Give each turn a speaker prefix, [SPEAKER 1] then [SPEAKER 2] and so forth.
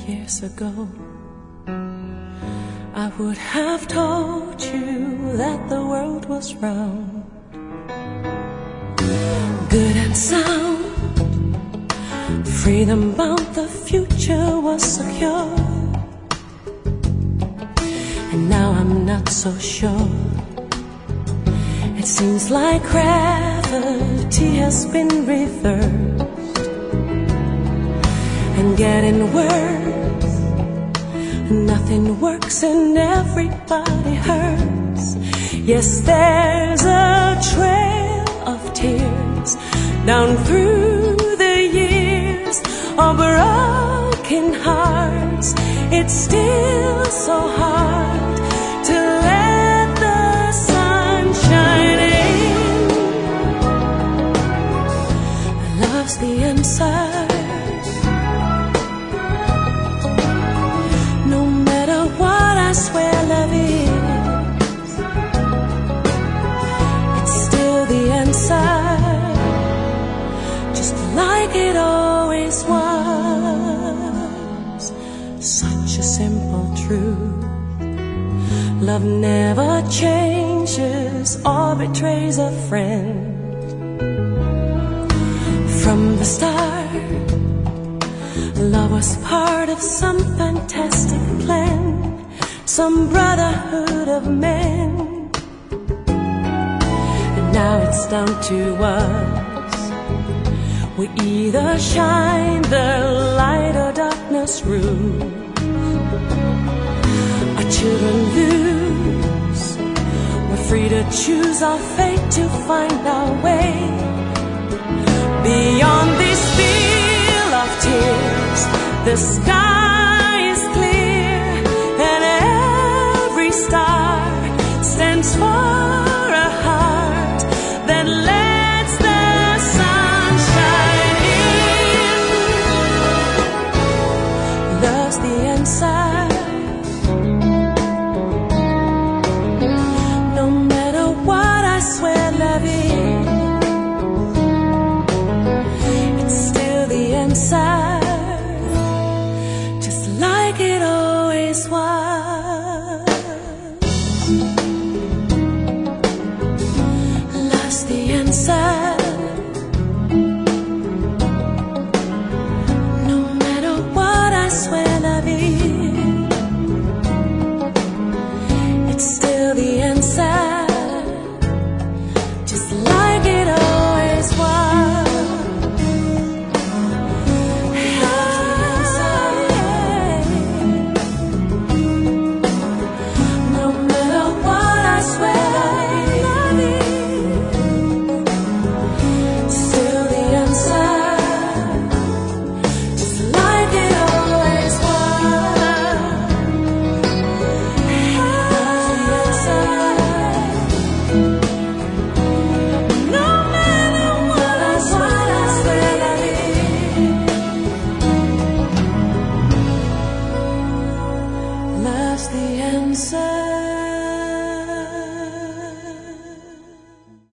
[SPEAKER 1] years ago, I would have told you that the world was round, good and sound, freedom bound, the future was secure. And now I'm not so sure. It seems like gravity has been reversed and getting worse. Nothing works and everybody hurts. Yes, there's a trail of tears down through the years of broken hearts. It's still so hard to let the sun shine in. Love's the answer. No matter what, I swear love is. It's still the answer, just like it always was. Such a simple truth. Love never changes or betrays a friend. From the start, love was part of some fantastic plan, some brotherhood of men. And now it's down to us. We either shine the light or darkness rules. Our children lose. We're free to choose our fate, to find our way beyond this field of tears. The sky